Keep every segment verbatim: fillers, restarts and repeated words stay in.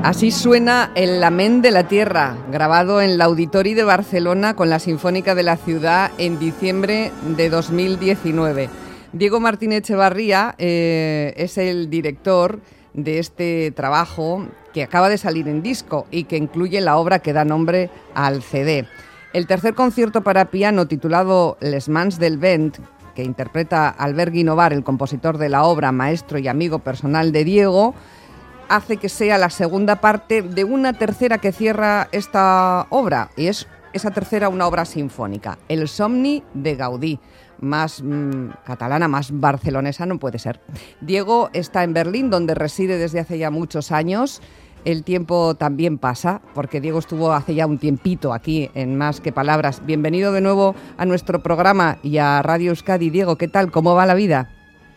Así suena El Lamén de la Tierra, grabado en la Auditori de Barcelona con la Sinfónica de la Ciudad en diciembre de dos mil diecinueve. Diego Martínez Echevarría eh, es el director de este trabajo que acaba de salir en disco y que incluye la obra que da nombre al C D. El tercer concierto para piano titulado Les Mans del Vent, que interpreta Albert Guinovar, el compositor de la obra, maestro y amigo personal de Diego, hace que sea la segunda parte de una tercera que cierra esta obra, y es esa tercera una obra sinfónica, El Somni de Gaudí. Más mmm, catalana, más barcelonesa no puede ser. Diego está en Berlín, donde reside desde hace ya muchos años. El tiempo también pasa, porque Diego estuvo hace ya un tiempito aquí en Más que Palabras. Bienvenido de nuevo a nuestro programa y a Radio Euskadi. Diego, ¿qué tal? ¿Cómo va la vida?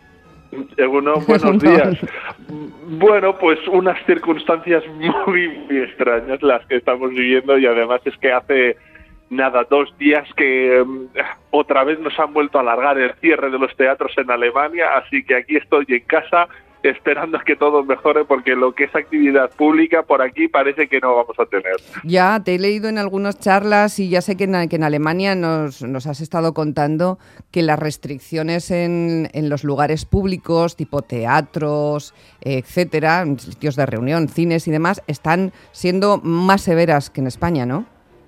Bueno, buenos días. Bueno, pues unas circunstancias muy, muy extrañas las que estamos viviendo, y además es que hace nada, dos días que um, otra vez nos han vuelto a alargar el cierre de los teatros en Alemania, así que aquí estoy en casa esperando a que todo mejore, porque lo que es actividad pública por aquí parece que no vamos a tener. Ya, te he leído en algunas charlas y ya sé que en, que en Alemania nos, nos has estado contando que las restricciones en, en los lugares públicos, tipo teatros, etcétera, sitios de reunión, cines y demás, están siendo más severas que en España, ¿no?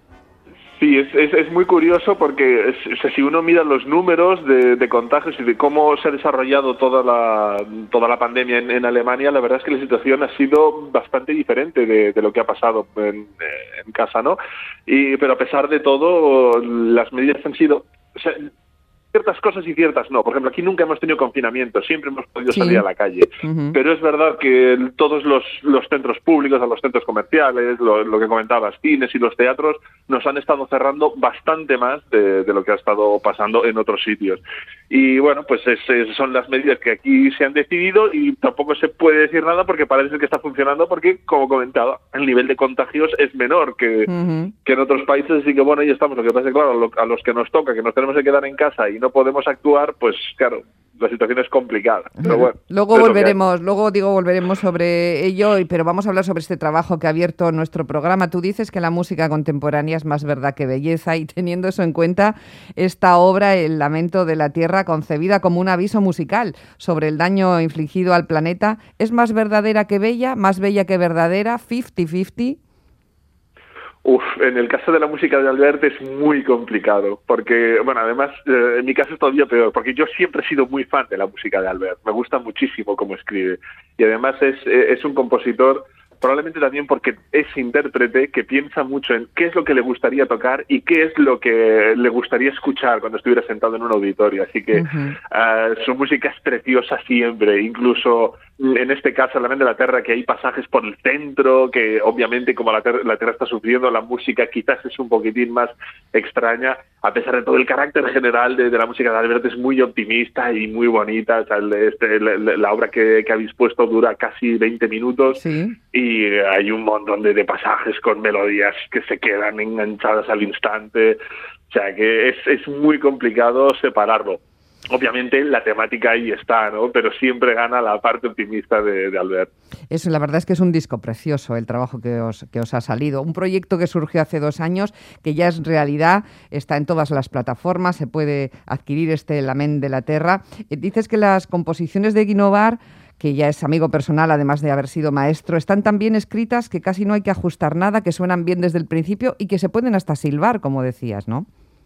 Sí, es, es, es muy curioso porque es, o sea, si uno mira los números de, de contagios y de cómo se ha desarrollado toda la toda la pandemia en, en Alemania, la verdad es que la situación ha sido bastante diferente de, de lo que ha pasado en, en casa, ¿no? Y pero a pesar de todo, las medidas han sido... O sea, ciertas cosas y ciertas no. Por ejemplo, aquí nunca hemos tenido confinamiento, siempre hemos podido sí. salir a la calle. Uh-huh. Pero es verdad que todos los, los centros públicos, a los centros comerciales, lo, lo que comentabas, cines y los teatros, nos han estado cerrando bastante más de, de lo que ha estado pasando en otros sitios. Y bueno, pues es, es, son las medidas que aquí se han decidido, y tampoco se puede decir nada porque parece que está funcionando, porque, como comentaba, el nivel de contagios es menor que, uh-huh. que en otros países. Así que bueno, ahí estamos. Lo que pasa es que, claro, lo, a los que nos toca, que nos tenemos que quedar en casa y no podemos actuar, pues claro, la situación es complicada. Pero bueno, luego volveremos, luego digo, volveremos sobre ello, pero vamos a hablar sobre este trabajo que ha abierto nuestro programa. Tú dices que la música contemporánea es más verdad que belleza, y teniendo eso en cuenta, esta obra, El Lamento de la Tierra, concebida como un aviso musical sobre el daño infligido al planeta, ¿es más verdadera que bella, más bella que verdadera, cincuenta cincuenta? Uf, en el caso de la música de Albert es muy complicado, porque, bueno, además, eh, en mi caso es todavía peor, porque yo siempre he sido muy fan de la música de Albert, me gusta muchísimo cómo escribe, y además es, es un compositor, probablemente también porque es intérprete, que piensa mucho en qué es lo que le gustaría tocar y qué es lo que le gustaría escuchar cuando estuviera sentado en un auditorio. Así que uh-huh. uh, su música es preciosa siempre, incluso en este caso, El Lamén de la Tierra, que hay pasajes por el centro, que obviamente como la, ter- la Tierra está sufriendo, la música quizás es un poquitín más extraña, a pesar de todo el carácter general de, de la música de Albert es muy optimista y muy bonita. O sea, el, este, la, la obra que, que ha dispuesto dura casi veinte minutos, sí. Y hay un montón de, de pasajes con melodías que se quedan enganchadas al instante. O sea que es, es muy complicado separarlo. Obviamente la temática ahí está, ¿no? Pero siempre gana la parte optimista de, de Albert. Eso, la verdad es que es un disco precioso el trabajo que os, que os ha salido. Un proyecto que surgió hace dos años, que ya es realidad, está en todas las plataformas, se puede adquirir este El Lamén de la Tierra. Eh, dices que las composiciones de Guinovar, que ya es amigo personal además de haber sido maestro, están tan bien escritas que casi no hay que ajustar nada, que suenan bien desde el principio y que se pueden hasta silbar, como decías, ¿no?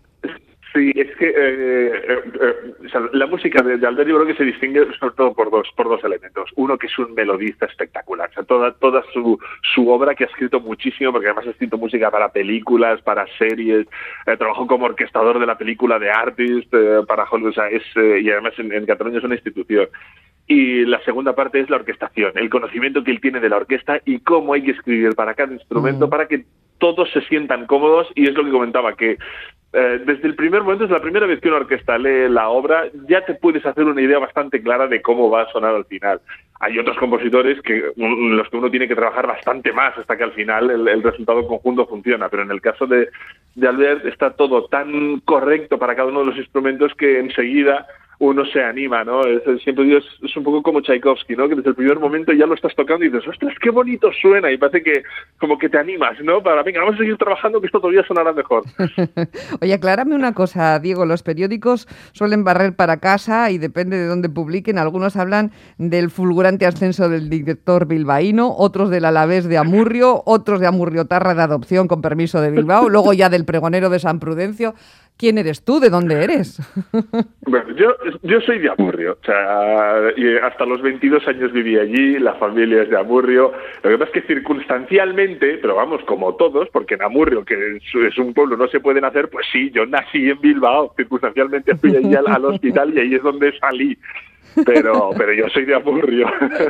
Sí, es que eh, eh, eh, o sea, la música de, de Albert yo creo que se distingue sobre todo por dos por dos elementos. Uno, que es un melodista espectacular. O sea, toda toda su su obra, que ha escrito muchísimo, porque además ha escrito música para películas, para series, eh, trabajó como orquestador de la película de Artist eh, para Hollywood, o sea, es, eh, y además en, en Cataluña es una institución. Y la segunda parte es la orquestación, el conocimiento que él tiene de la orquesta y cómo hay que escribir para cada instrumento, mm. para que todos se sientan cómodos. Y es lo que comentaba, que eh, desde el primer momento, desde la primera vez que una orquesta lee la obra, ya te puedes hacer una idea bastante clara de cómo va a sonar al final. Hay otros compositores que los que uno tiene que trabajar bastante más hasta que al final el, el resultado conjunto funciona, pero en el caso de, de Albert está todo tan correcto para cada uno de los instrumentos que enseguida uno se anima, ¿no? Es, siempre digo, es, es un poco como Tchaikovsky, ¿no? Que desde el primer momento ya lo estás tocando y dices, ostras, qué bonito suena, y parece que como que te animas, ¿no? Para, venga, vamos a seguir trabajando, que esto todavía sonará mejor. Oye, aclárame una cosa, Diego, los periódicos suelen barrer para casa y depende de dónde publiquen. Algunos hablan del fulgurante ascenso del director bilbaíno, otros del Alavés de Amurrio, otros de Amurriotarra de adopción con permiso de Bilbao, luego ya del pregonero de San Prudencio. ¿Quién eres tú? ¿De dónde eres? Bueno, yo, yo soy de Amurrio, o sea, y hasta los veintidós años viví allí, la familia es de Amurrio. Lo que pasa es que circunstancialmente, pero vamos, como todos, porque en Amurrio, que es, es un pueblo, no se puede nacer, pues sí, yo nací en Bilbao, circunstancialmente fui allí al, al hospital y ahí es donde salí. Pero, pero yo soy de Amurrio.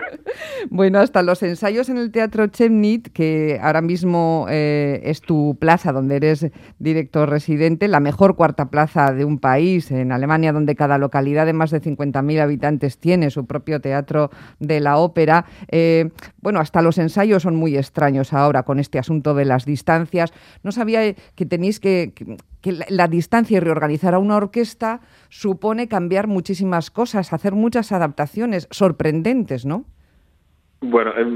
Bueno, hasta los ensayos en el Teatro Chemnitz, que ahora mismo eh, es tu plaza donde eres director residente, la mejor cuarta plaza de un país, en Alemania, donde cada localidad de más de cincuenta mil habitantes tiene su propio teatro de la ópera. Eh, bueno, hasta los ensayos son muy extraños ahora con este asunto de las distancias. No sabía que tenéis que... que que la, la distancia y reorganizar a una orquesta supone cambiar muchísimas cosas, hacer muchas adaptaciones sorprendentes, ¿no? Bueno, eh,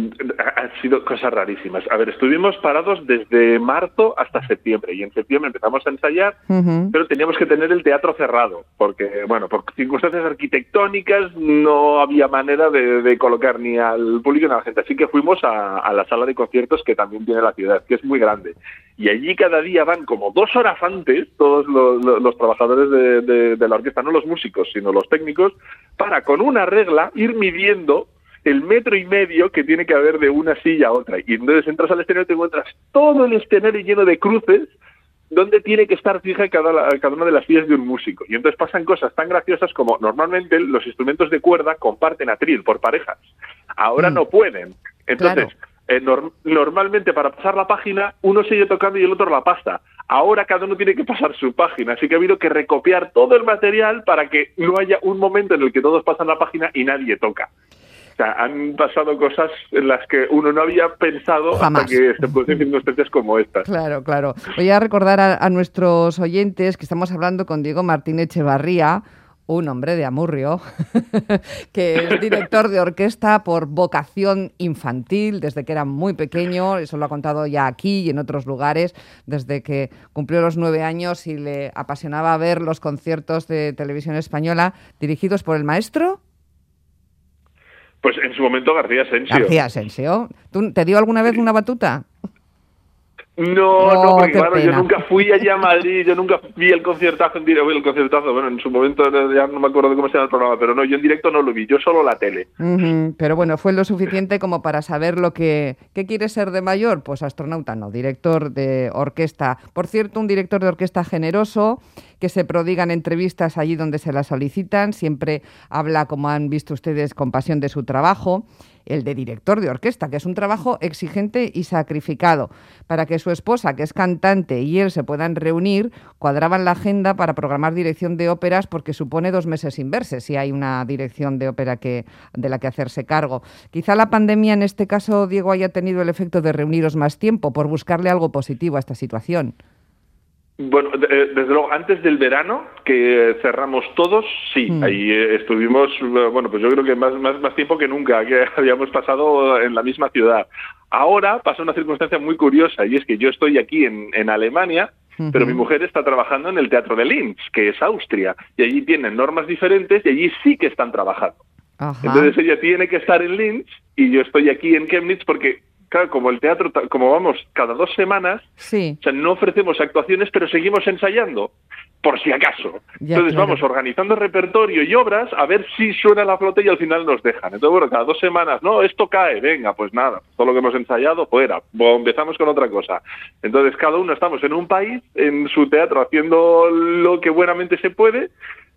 han sido cosas rarísimas. A ver, estuvimos parados desde marzo hasta septiembre y en septiembre empezamos a ensayar, uh-huh. pero teníamos que tener el teatro cerrado porque, bueno, por circunstancias arquitectónicas no había manera de, de colocar ni al público ni a la gente. Así que fuimos a, a la sala de conciertos que también tiene la ciudad, que es muy grande. Y allí cada día van como dos horas antes todos los, los, los trabajadores de, de, de la orquesta, no los músicos, sino los técnicos, para con una regla ir midiendo el metro y medio que tiene que haber de una silla a otra. Y entonces entras al escenario y te encuentras todo el escenario lleno de cruces donde tiene que estar fija cada, cada una de las sillas de un músico. Y entonces pasan cosas tan graciosas como normalmente los instrumentos de cuerda comparten atril por parejas. Ahora mm. no pueden. Entonces, claro. eh, norm, normalmente para pasar la página uno sigue tocando y el otro la pasa. Ahora cada uno tiene que pasar su página, así que ha habido que recopiar todo el material para que no haya un momento en el que todos pasan la página y nadie toca. O sea, han pasado cosas en las que uno no había pensado Jamás. Hasta que se producen circunstancias como estas. Claro, claro. Voy a recordar a, a nuestros oyentes que estamos hablando con Diego Martín Echevarría, un hombre de Amurrio, que es director de orquesta por vocación infantil desde que era muy pequeño, eso lo ha contado ya aquí y en otros lugares, desde que cumplió los nueve años y le apasionaba ver los conciertos de televisión española dirigidos por el maestro... Pues en su momento García Asensio. García Asensio. ¿Tú, ¿Te dio alguna vez una batuta? No, oh, no, porque claro, pena. yo nunca fui allá a Madrid, yo nunca vi el conciertazo en directo, el conciertazo, bueno, en su momento ya no me acuerdo de cómo se llama el programa, pero no, yo en directo no lo vi, yo solo la tele. Uh-huh, pero bueno, fue lo suficiente como para saber lo que... ¿Qué quieres ser de mayor? Pues astronauta no, director de orquesta. Por cierto, un director de orquesta generoso, que se prodiga en entrevistas allí donde se la solicitan, siempre habla, como han visto ustedes, con pasión de su trabajo. El de director de orquesta, que es un trabajo exigente y sacrificado. Para que su esposa, que es cantante, y él se puedan reunir, cuadraban la agenda para programar dirección de óperas porque supone dos meses sin verse, si hay una dirección de ópera que, de la que hacerse cargo. Quizá la pandemia en este caso, Diego, haya tenido el efecto de reuniros más tiempo por buscarle algo positivo a esta situación. Bueno, desde luego, antes del verano, que cerramos todos, sí, mm. ahí estuvimos, bueno, pues yo creo que más, más, más tiempo que nunca, que habíamos pasado en la misma ciudad. Ahora pasa una circunstancia muy curiosa, y es que yo estoy aquí en, en Alemania, uh-huh. pero mi mujer está trabajando en el Teatro de Linz, que es Austria, y allí tienen normas diferentes, y allí sí que están trabajando. Ajá. Entonces ella tiene que estar en Linz, y yo estoy aquí en Chemnitz, porque... Claro, como el teatro, como vamos cada dos semanas, sí. o sea, no ofrecemos actuaciones, pero seguimos ensayando, por si acaso. Ya, Entonces claro. vamos organizando repertorio y obras a ver si suena la flauta y al final nos dejan. Entonces, bueno, cada dos semanas, no, esto cae, venga, pues nada, todo lo que hemos ensayado, fuera, bueno, empezamos con otra cosa. Entonces, cada uno estamos en un país, en su teatro, haciendo lo que buenamente se puede,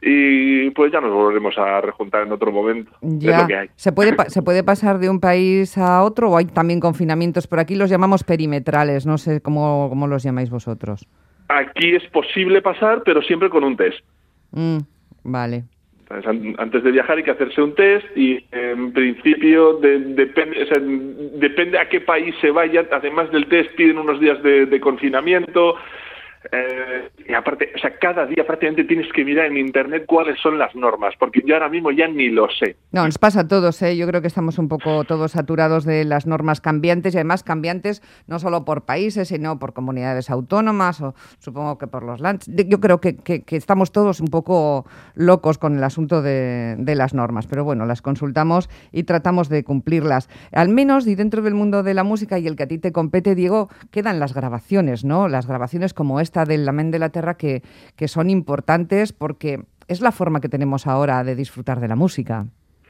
y pues ya nos volveremos a rejuntar en otro momento. Ya. Es lo que hay. ¿Se puede, ¿Se puede pasar de un país a otro o hay también confinamientos? Por aquí los llamamos perimetrales, no sé cómo, cómo los llamáis vosotros. Aquí es posible pasar, pero siempre con un test. Mm, vale. Entonces, antes de viajar hay que hacerse un test y en principio de, depende, o sea, depende a qué país se vaya. Además del test piden unos días de, de confinamiento. Eh, y aparte, o sea, cada día prácticamente tienes que mirar en internet cuáles son las normas, porque yo ahora mismo ya ni lo sé. No, nos pasa a todos, ¿eh? Yo creo que estamos un poco todos saturados de las normas cambiantes y además cambiantes no solo por países, sino por comunidades autónomas o supongo que por los lands. Yo creo que, que, que estamos todos un poco locos con el asunto de, de las normas, pero bueno, las consultamos y tratamos de cumplirlas. Al menos, y dentro del mundo de la música y el que a ti te compete, Diego, quedan las grabaciones, ¿no? Las grabaciones como esta del Lamén de la Terra que, que son importantes porque es la forma que tenemos ahora de disfrutar de la música.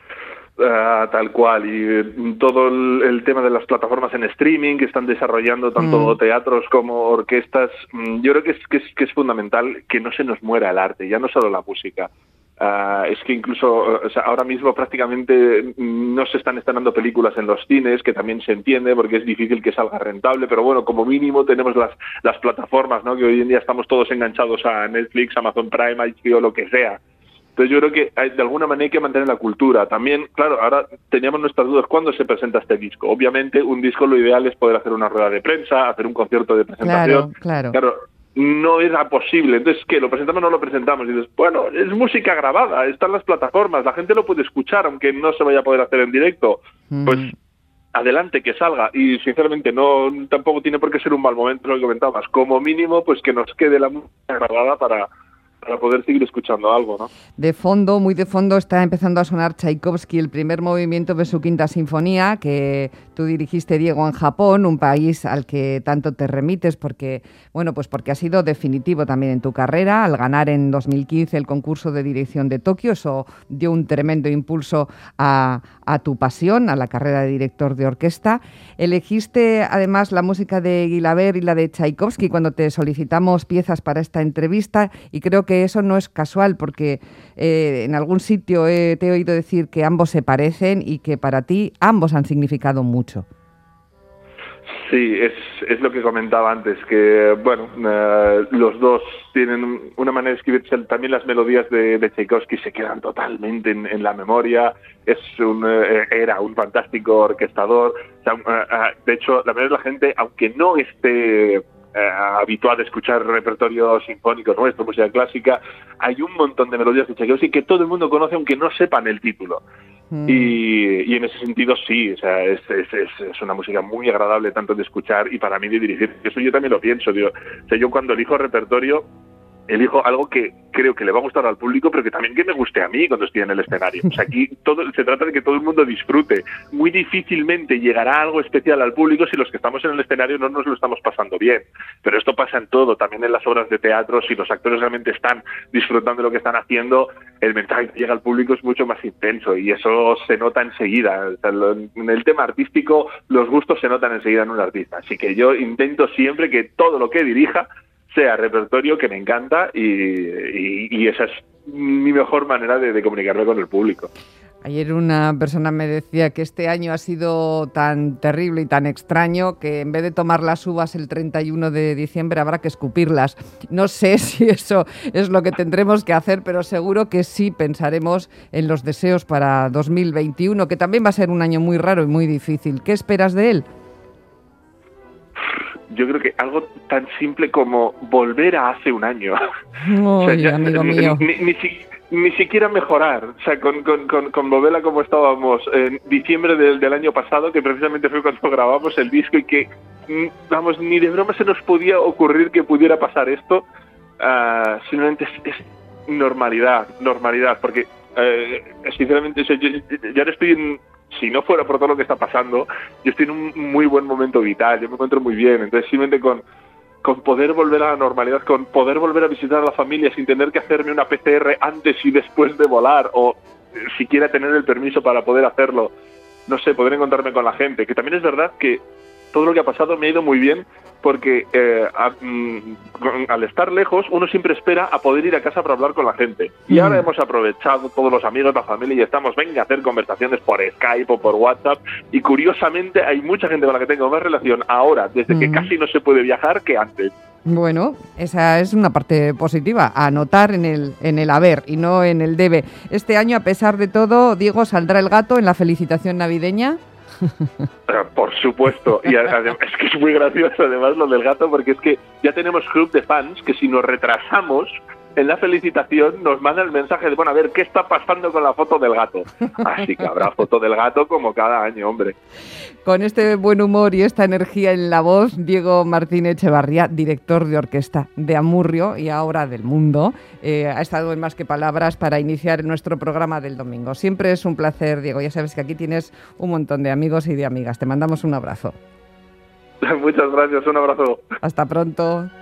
Uh, tal cual, y eh, todo el, el tema de las plataformas en streaming que están desarrollando tanto mm. teatros como orquestas, yo creo que es, que es que es fundamental que no se nos muera el arte, ya no solo la música. Uh, es que incluso o sea, ahora mismo prácticamente no se están estrenando películas en los cines, que también se entiende porque es difícil que salga rentable, pero bueno, como mínimo tenemos las, las plataformas, ¿no? Que hoy en día estamos todos enganchados a Netflix, Amazon Prime, H B O, lo que sea. Entonces yo creo que hay, de alguna manera hay que mantener la cultura. También, claro, ahora teníamos nuestras dudas. ¿Cuándo se presenta este disco? Obviamente, un disco lo ideal es poder hacer una rueda de prensa, hacer un concierto de presentación. Claro, claro. Claro, no era posible. Entonces, ¿qué? ¿Lo presentamos o no lo presentamos? Y dices, bueno, es música grabada, están las plataformas, la gente lo puede escuchar, aunque no se vaya a poder hacer en directo. Mm. Pues adelante, que salga. Y sinceramente no tampoco tiene por qué ser un mal momento, lo que comentabas. Como mínimo, pues que nos quede la música grabada para... para poder seguir escuchando algo, ¿no? De fondo, muy de fondo, está empezando a sonar Tchaikovsky, el primer movimiento de su Quinta Sinfonía, que tú dirigiste, Diego, en Japón, un país al que tanto te remites porque, bueno, pues porque ha sido definitivo también en tu carrera, al ganar en dos mil quince el concurso de dirección de Tokio. Eso dio un tremendo impulso a, a tu pasión, a la carrera de director de orquesta. Elegiste, además, la música de Guilaber y la de Tchaikovsky cuando te solicitamos piezas para esta entrevista, y creo que que eso no es casual porque eh, en algún sitio eh, te he oído decir que ambos se parecen y que para ti ambos han significado mucho. Sí, es, es lo que comentaba antes, que bueno, eh, los dos tienen una manera de escribirse, también las melodías de, de Tchaikovsky se quedan totalmente en, en la memoria. Es un, eh, era un fantástico orquestador. O sea, eh, de hecho, la mayoría de la gente, aunque no esté Eh, habitual a escuchar repertorio sinfónico nuestro, música clásica, hay un montón de melodías de Tchaikovsky que todo el mundo conoce aunque no sepan el título. Mm. Y, y en ese sentido sí, o sea, es, es, es, es una música muy agradable tanto de escuchar y para mí de dirigir. Eso yo también lo pienso, digo, o sea, yo cuando elijo repertorio elijo algo que creo que le va a gustar al público, pero que también que me guste a mí cuando estoy en el escenario. O sea, aquí todo se trata de que todo el mundo disfrute. Muy difícilmente llegará algo especial al público si los que estamos en el escenario no nos lo estamos pasando bien. Pero esto pasa en todo, también en las obras de teatro. Si los actores realmente están disfrutando de lo que están haciendo, el mensaje que llega al público es mucho más intenso y eso se nota enseguida. O sea, en el tema artístico, los gustos se notan enseguida en un artista. Así que yo intento siempre que todo lo que dirija sea repertorio que me encanta y, y, y esa es mi mejor manera de, de comunicarme con el público. Ayer una persona me decía que este año ha sido tan terrible y tan extraño que en vez de tomar las uvas el treinta y uno de diciembre habrá que escupirlas. No sé si eso es lo que tendremos que hacer, pero seguro que sí pensaremos en los deseos para dos mil veintiuno, que también va a ser un año muy raro y muy difícil. ¿Qué esperas de él? Yo creo que algo tan simple como volver a hace un año. Oy, o sea, ya, amigo ni, mío. Ni, ni, ni siquiera mejorar. O sea, con, con, con, con Bovela como estábamos en diciembre del, del año pasado, que precisamente fue cuando grabamos el disco y que, vamos, ni de broma se nos podía ocurrir que pudiera pasar esto. Uh, simplemente es, es normalidad, normalidad, porque uh, sinceramente o sea, yo, ya no estoy en... Si no fuera por todo lo que está pasando, yo estoy en un muy buen momento vital, yo me encuentro muy bien. Entonces, simplemente con, con poder volver a la normalidad, con poder volver a visitar a la familia sin tener que hacerme una P C R antes y después de volar, o eh, siquiera tener el permiso para poder hacerlo, no sé, poder encontrarme con la gente. Que también es verdad que todo lo que ha pasado me ha ido muy bien, porque eh, a, mm, al estar lejos uno siempre espera a poder ir a casa para hablar con la gente. Y mm. ahora hemos aprovechado todos los amigos, la familia, y estamos, venga, a hacer conversaciones por Skype o por WhatsApp. Y curiosamente hay mucha gente con la que tengo más relación ahora, desde mm. que casi no se puede viajar, que antes. Bueno, esa es una parte positiva, a anotar en el, en el haber y no en el debe. Este año, a pesar de todo, Diego, ¿saldrá el gato en la felicitación navideña? Por supuesto, y además, es que es muy gracioso además lo del gato, porque es que ya tenemos club de fans que si nos retrasamos en la felicitación nos manda el mensaje de, bueno, a ver, ¿qué está pasando con la foto del gato? Así que habrá foto del gato como cada año, hombre. Con este buen humor y esta energía en la voz, Diego Martín Echevarría, director de orquesta de Amurrio y ahora del mundo, eh, ha estado en Más que Palabras para iniciar nuestro programa del domingo. Siempre es un placer, Diego. Ya sabes que aquí tienes un montón de amigos y de amigas. Te mandamos un abrazo. Muchas gracias, un abrazo. Hasta pronto.